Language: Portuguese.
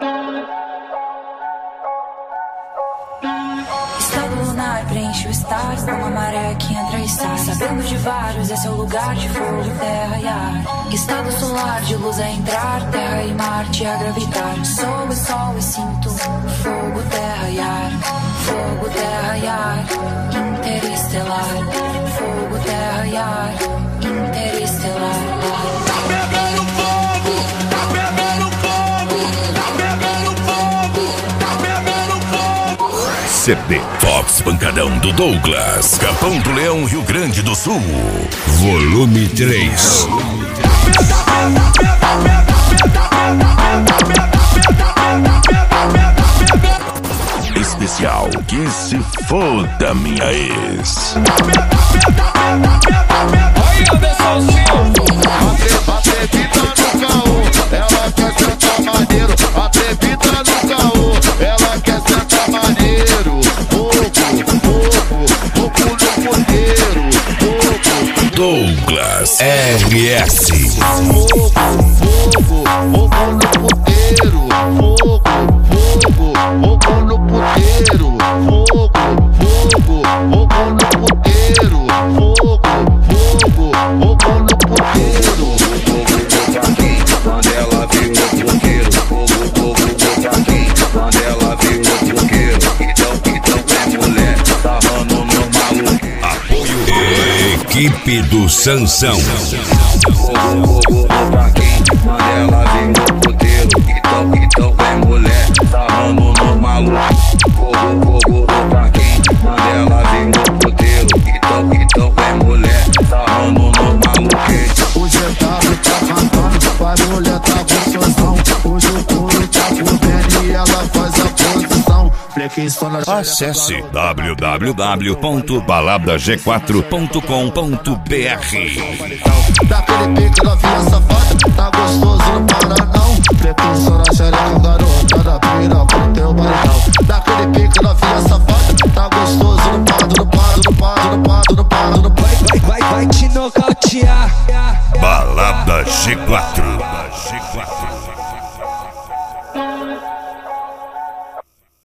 Estado lunar preenche o stars, como a maré que entra e sai. Sabendo de vários, esse é o lugar de fogo, terra e ar. Estado solar de luz é entrar, terra e Marte a gravitar. Sou e sol e sinto fogo, terra e ar. Fogo, terra e ar, interestelar. Fogo, terra e ar, interestelar. Tá pegando fogo, tá pegando fogo, tá pegando fogo, tá pegando fogo. CD Fox Pancadão do Douglas, Capão do Leão, Rio Grande do Sul. Volume 3. Especial Que Se Foda Minha Ex. Aí, Anderson Silva. A trepita no caô, ela quer sentar maneiro. A trepita no caô, ela quer sentar maneiro. Fogo no porteiro. Douglas RS. Fogo no puteiro. Fogo no puteiro. Fogo no puteiro. Fogo no puteiro. Quando ela viu o porteiro. Fogo pra quem? Quando ela viu o porteiro. Então é mulher, sarrando no maluco. Apoio Equipe do Sansão. Fogo pra quem? Quando ela viu o porteiro. Então é mulher, sarrando no maluco. Fogo pra quem? Quando ela viu o porteiro. Então é mulher, sarrando no maluco. O GW tá cantando, vai mulher tá gostosão. Hoje o couro tá comendo e ela faz a posição. Flexão na Acesse www.baladag4.com.br. daquele pique novinha safada, tá gostoso, não para não. Flexão na xereca, garota da pira pro teu baridão. Daquele pique novinha safada, tá gostoso, não para. Vai te nocautear. Balada G4.